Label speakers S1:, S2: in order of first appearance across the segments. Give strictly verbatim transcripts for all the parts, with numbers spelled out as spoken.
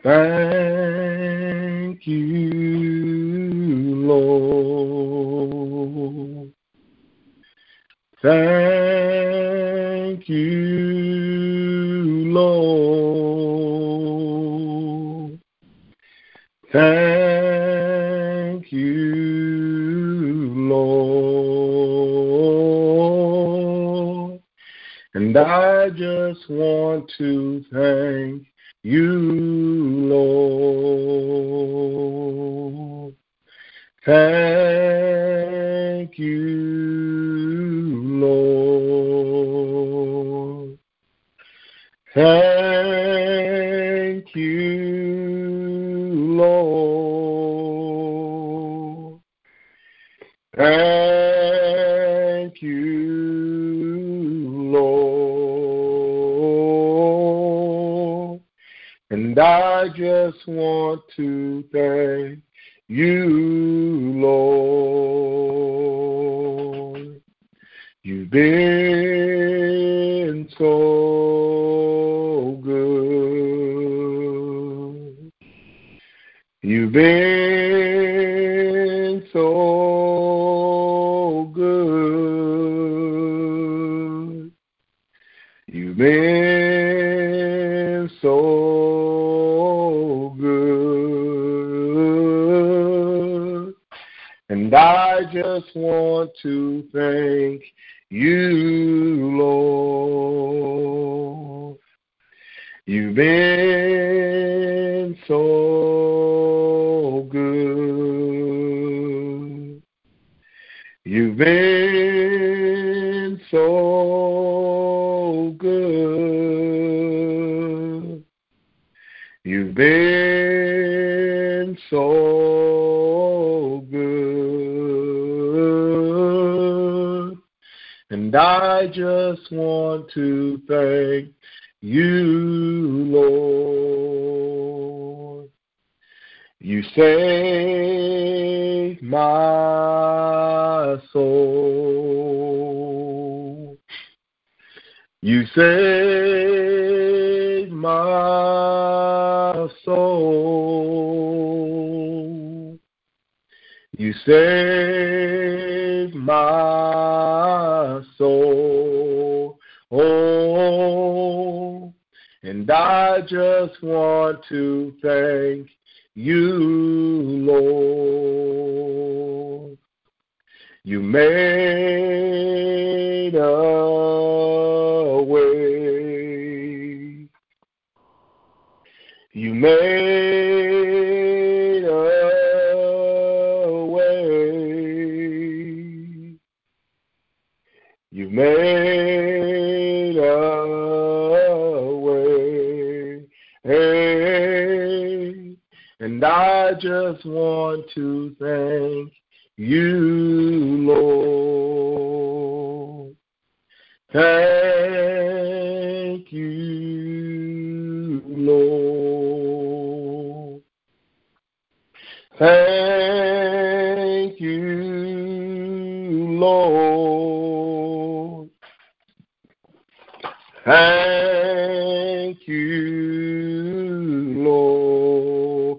S1: Thank you, Lord. Thank you, Lord. Thank you, Lord. And I just want to thank you, Lord. Thank you, Lord. Thank you, Lord. Thank you, Lord. And I just want to thank you, Lord. You've been so good. You've been so good. You've been so good. And I just want to thank you, Lord. You've been so good. You've been so good. You've been so good. And I just want to thank you, Lord. You saved my soul. You saved my soul. You saved my soul. Oh, and I just want to thank you, Lord. You made a way. You made a way. You made a way. Hey, and I just want to thank you, Lord. Thank you, Lord. Thank you, Lord. Thank you, Lord.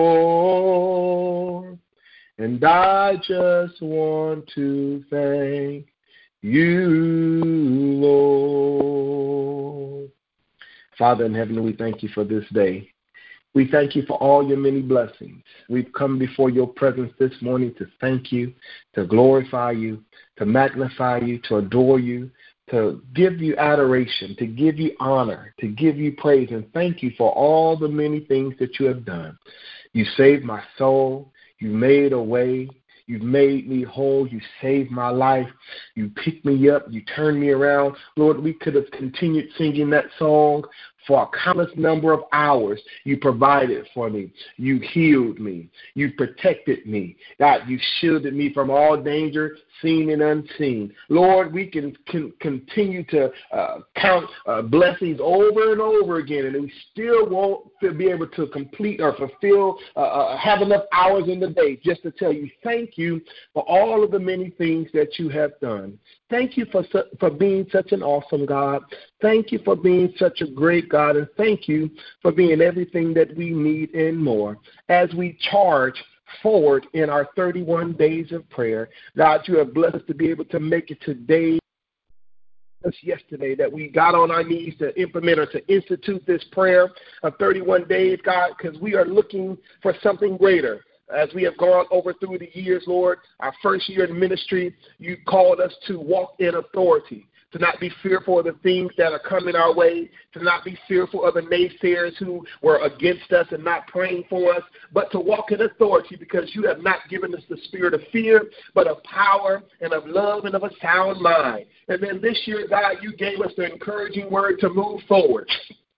S1: And I just want to thank you, Lord. Father in heaven, we thank you for this day. We thank you for all your many blessings. We've come before your presence this morning to thank you, to glorify you, to magnify you, to adore you, to give you adoration, to give you honor, to give you praise, and thank you for all the many things that you have done. You saved my soul. You made a way. You've made me whole. You saved my life. You picked me up. You turned me around. Lord, we could have continued singing that song for a countless number of hours. You provided for me. You healed me. You protected me. God, you shielded me from all danger, seen and unseen. Lord, we can, can continue to uh, count uh, blessings over and over again, and we still won't be able to complete or fulfill, uh, uh, have enough hours in the day just to tell you thank you for all of the many things that you have done. Thank you for, for being such an awesome God. Thank you for being such a great God. And thank you for being everything that we need and more. As we charge forward in our thirty-one days of prayer, God, you have blessed us to be able to make it today. Yesterday that we got on our knees to implement or to institute this prayer of thirty-one days, God, because we are looking for something greater. As we have gone over through the years, Lord, our first year in ministry, you called us to walk in authority, to not be fearful of the things that are coming our way, to not be fearful of the naysayers who were against us and not praying for us, but to walk in authority because you have not given us the spirit of fear, but of power and of love and of a sound mind. And then this year, God, you gave us the encouraging word to move forward.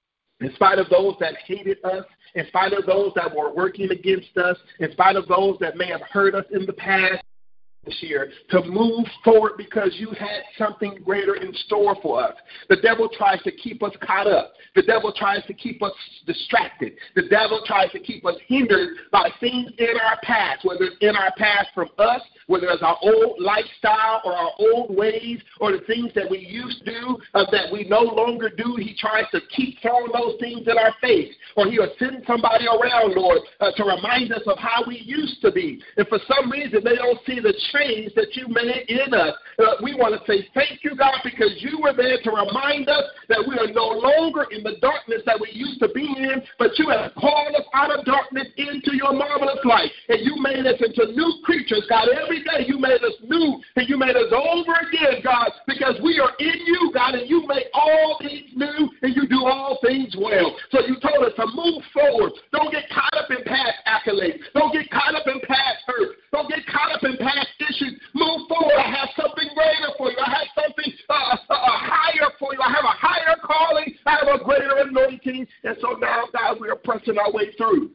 S1: In spite of those that hated us, in spite of those that were working against us, in spite of those that may have hurt us in the past, this year to move forward because you had something greater in store for us. The devil tries to keep us caught up. The devil tries to keep us distracted. The devil tries to keep us hindered by things in our past, whether it's in our past from us, whether it's our old lifestyle or our old ways or the things that we used to do uh, that we no longer do. He tries to keep throwing those things in our face, or he will send somebody around, Lord, uh, to remind us of how we used to be. And for some reason, they don't see the change that you made in us. Uh, we want to say thank you, God, because you were there to remind us that we are no longer in the darkness that we used to be in, but you have called us out of darkness into your marvelous light, and you made us into new creatures, God. Every day you made us new, and you made us over again, God, because we are in you, God, and you make all things new, and you do all things well. So you told us to move forward. Don't get caught up in past accolades. Don't get caught up in past hurt. Don't get caught up in past issues. Move forward. I have something greater for you. I have something uh, uh, uh, higher for you. I have a higher calling. I have a greater anointing. And so now, God, we are pressing our way through.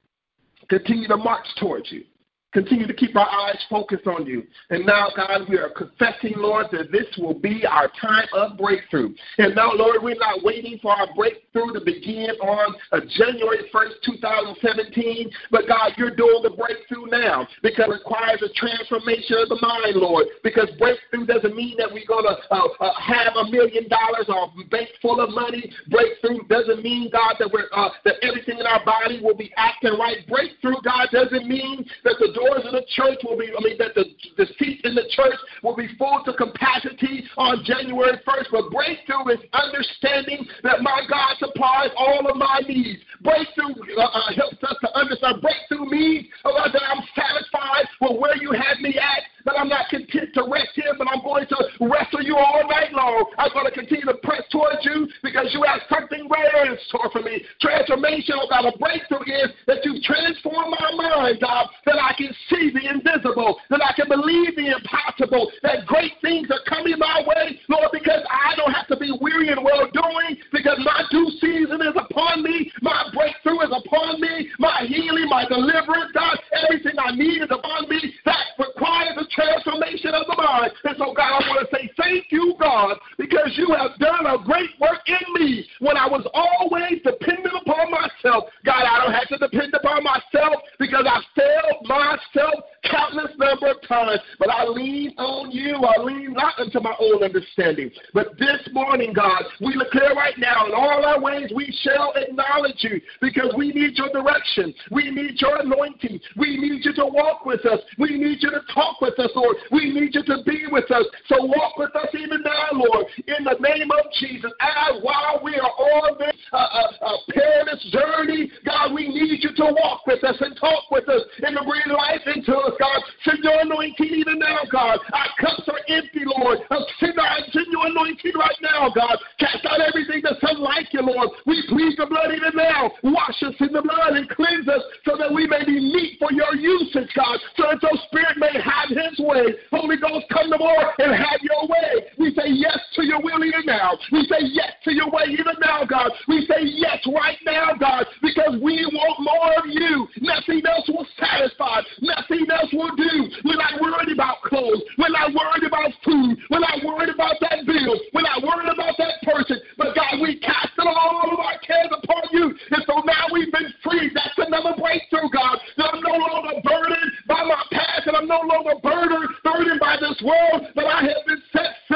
S1: Continue to march towards you. Continue to keep our eyes focused on you. And now, God, we are confessing, Lord, that this will be our time of breakthrough. And now, Lord, we're not waiting for our breakthrough to begin on uh, January first, two thousand seventeen. But, God, you're doing the breakthrough now because it requires a transformation of the mind, Lord. Because breakthrough doesn't mean that we're going to uh, uh, have a million dollars or a bank full of money. Breakthrough doesn't mean, God, that, we're, uh, that everything in our body will be acting right. Breakthrough, God, doesn't mean that the doors of the church will be, I mean, that the, the seats in the church will be full to capacity on January first. But breakthrough is understanding that my God supplies all of my needs. Breakthrough uh, uh, helps us to understand. Breakthrough means oh, God, that I'm satisfied with where you had me at, that I'm not content to rest here, but I'm going to wrestle you all night long. I'm going to continue to press towards you because you have something greater in store for me. Transformation, oh God, a breakthrough is that you transform my mind, God, that I can see the invisible, that I can believe the impossible, that great things are coming my way, Lord, because I don't have to be weary and well-doing, because my due season is upon me, my breakthrough is upon me, my healing, my deliverance, God, everything I need is upon me. That requires a transformation of the mind. And so, God, I want to say thank you, God, because you have done a great work in me when I was always dependent upon myself. God, I don't have to depend upon myself because I've failed myself countless number of times, but I lean on you. I lean not unto my own understanding. But this morning, God, we declare right now, in all our ways we shall acknowledge you because we need your direction. We need your anointing. We need you to walk with us. We need you to talk with us, Lord. We need you to be with us. So walk with us even now, Lord, in the name of Jesus. As while we are on this uh, uh, uh, perilous journey, God, we need you to walk with us and talk with us and to breathe life into us, God. Send your anointing even now, God. Our cups are empty, Lord. Send, our, send your anointing right now, God. Cast out everything that's unlike you, Lord. We plead the blood even now. Wash us in the blood and cleanse us so that we may be meet for your usage, God, so that your spirit may have his way. Holy Ghost, come to more and have your way. We say yes to your will even now. We say yes to your way even now, God. We say yes right now, God, because we want more of you. Nothing else will satisfy. Nothing else will do. We're not worried about clothes. We're not worried about food. We're not worried about that bill. We're not worried about that person. But God, we cast it all of our cares upon you. And so now we've been freed. That's another breakthrough, God. That I'm no longer burdened by my past, and I'm no longer burdened, burdened by this world, but I have been set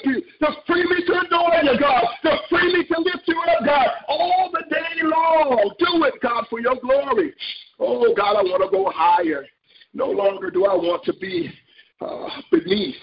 S1: you, to free me to adore you, God, to free me to lift you up, God, all the day long. Do it, God, for your glory. Oh, God, I want to go higher. No longer do I want to be uh, beneath,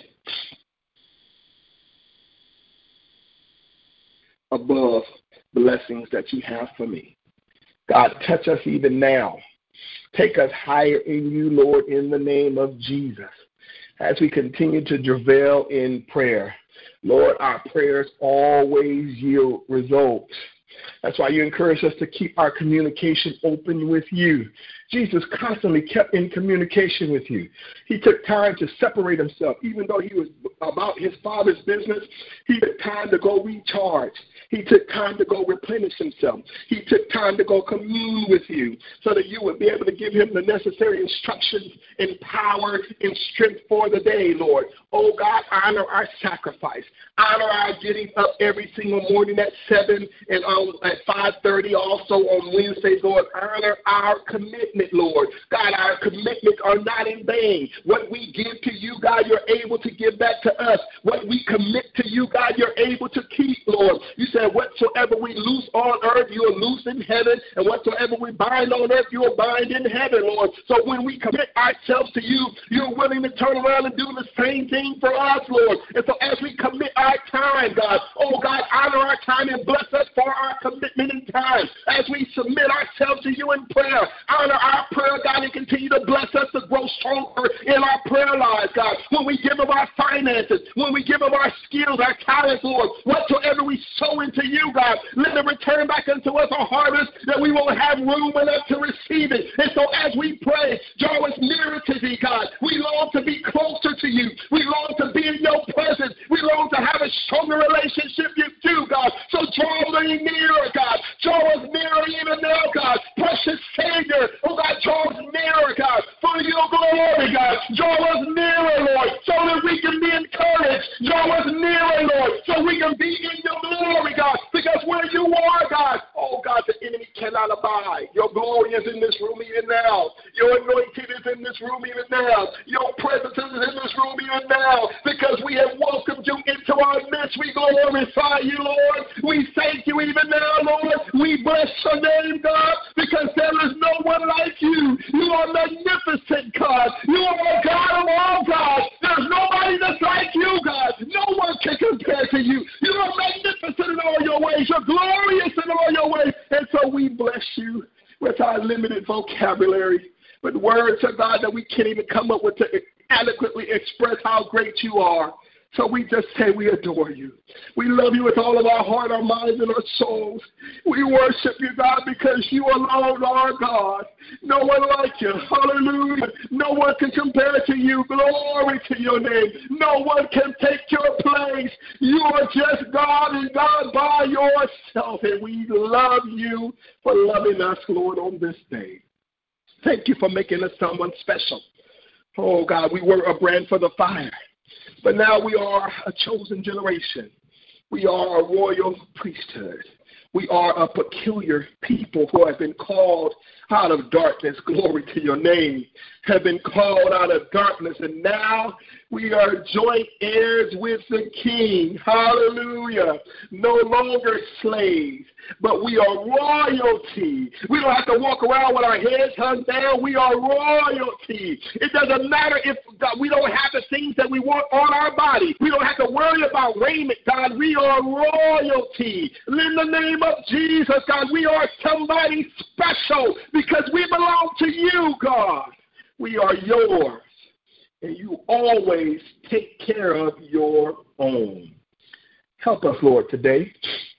S1: above blessings that you have for me. God, touch us even now. Take us higher in you, Lord, in the name of Jesus. As we continue to travail in prayer, Lord, our prayers always yield results. That's why you encourage us to keep our communication open with you. Jesus constantly kept in communication with you. He took time to separate himself. Even though he was about his Father's business, he took time to go recharge. He took time to go replenish himself. He took time to go commune with you so that you would be able to give him the necessary instructions and power and strength for the day, Lord. Oh, God, honor our sacrifice. Honor our getting up every single morning at seven and um, at five thirty also on Wednesdays, Lord. Honor our commitment, Lord. God, our commitments are not in vain. What we give to you, God, you're able to give back to us. What we commit to you, God, you're able to keep, Lord. You said whatsoever we loose on earth, you'll loose in heaven, and whatsoever we bind on earth, you'll bind in heaven, Lord. So when we commit ourselves to you, you're willing to turn around and do the same thing for us, Lord. And so as we commit our time, God, oh, God, honor our time and bless us for our commitment in time. As we submit ourselves to you in prayer, honor our prayer, God, and continue to bless us to grow stronger in our prayer lives, God. When we give of our finances, when we give of our skills, our talents, Lord, whatsoever we sow into you, God, let it return back unto us a harvest that we won't have room enough to receive it. And so as we pray, draw us nearer to thee, God. We long to be closer to you. We long to be in your presence. We long to have a stronger relationship with you, God. So draw me nearer, God. Draw us nearer even now, God. Precious Savior, oh God, draw us nearer, God, for your glory, God. Draw us nearer, Lord, so that we can be encouraged. Draw us nearer, Lord, so we can be in your glory, God, because where you are, God, oh God, the enemy cannot abide. Your glory is in this room even now. Your anointing is in this room even now. Your presence is in this room even now, because we have welcomed you into our midst. We glorify you, Lord. We thank you even now, Lord. We bless your name, God, because there is no one like you. You are magnificent, God. You are God of all gods. There's nobody that's like you, God. No one can compare to you. You are magnificent in all your ways. You're glorious in all your ways. And so we bless you with our limited vocabulary, with words, oh God, that we can't even come up with to adequately express how great you are. So we just say we adore you. We love you with all of our heart, our minds, and our souls. We worship you, God, because you alone are God. No one like you. Hallelujah. No one can compare to you. Glory to your name. No one can take your place. You are just God and God by yourself. And we love you for loving us, Lord, on this day. Thank you for making us someone special. Oh, God, we were a brand for the fire. But now we are a chosen generation. We are a royal priesthood. We are a peculiar people who have been called out of darkness. Glory to your name. Have been called out of darkness. And now we are joint heirs with the King. Hallelujah. No longer slaves, but we are royalty. We don't have to walk around with our heads hung down. We are royalty. It doesn't matter if God, we don't have the things that we want on our body. We don't have to worry about raiment, God. We are royalty. In the name of Jesus, God, we are somebody special because we belong to you, God. We are yours. And you always take care of your own. Help us, Lord, today.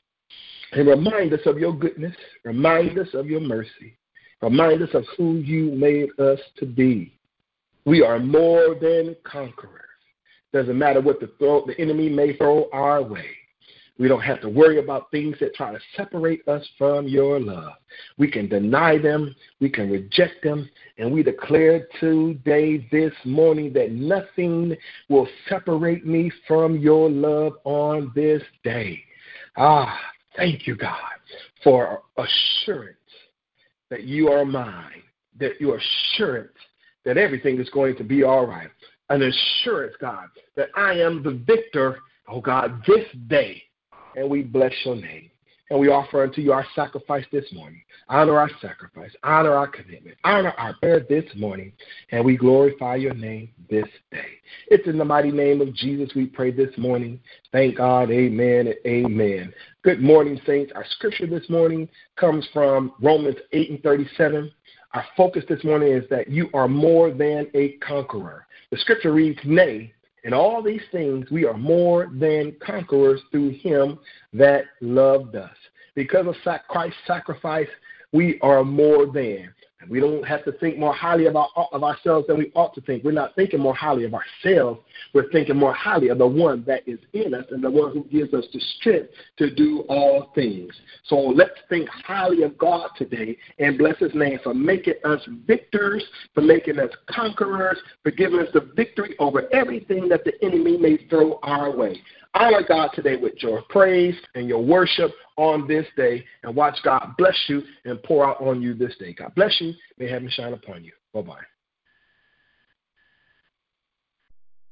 S1: And remind us of your goodness. Remind us of your mercy. Remind us of who you made us to be. We are more than conquerors. Doesn't matter what the, throw, the enemy may throw our way. We don't have to worry about things that try to separate us from your love. We can deny them, we can reject them, and we declare today, this morning, that nothing will separate me from your love on this day. Ah, thank you, God, for assurance that you are mine, that your assurance that everything is going to be all right, an assurance, God, that I am the victor oh God, this day, and we bless your name. And we offer unto you our sacrifice this morning. Honor our sacrifice. Honor our commitment. Honor our prayer this morning. And we glorify your name this day. It's in the mighty name of Jesus we pray this morning. Thank God. Amen and amen. Good morning, saints. Our scripture this morning comes from Romans eight and thirty-seven. Our focus this morning is that you are more than a conqueror. The scripture reads, nay, in all these things, we are more than conquerors through him that loved us. Because of sac- Christ's sacrifice, we are more than. And we don't have to think more highly about of ourselves than we ought to think. We're not thinking more highly of ourselves. We're thinking more highly of the one that is in us and the one who gives us the strength to do all things. So let's think highly of God today and bless his name for making us victors, for making us conquerors, for giving us the victory over everything that the enemy may throw our way. Honor God today with your praise and your worship on this day, and watch God bless you and pour out on you this day. God bless you. May heaven shine upon you. Bye-bye.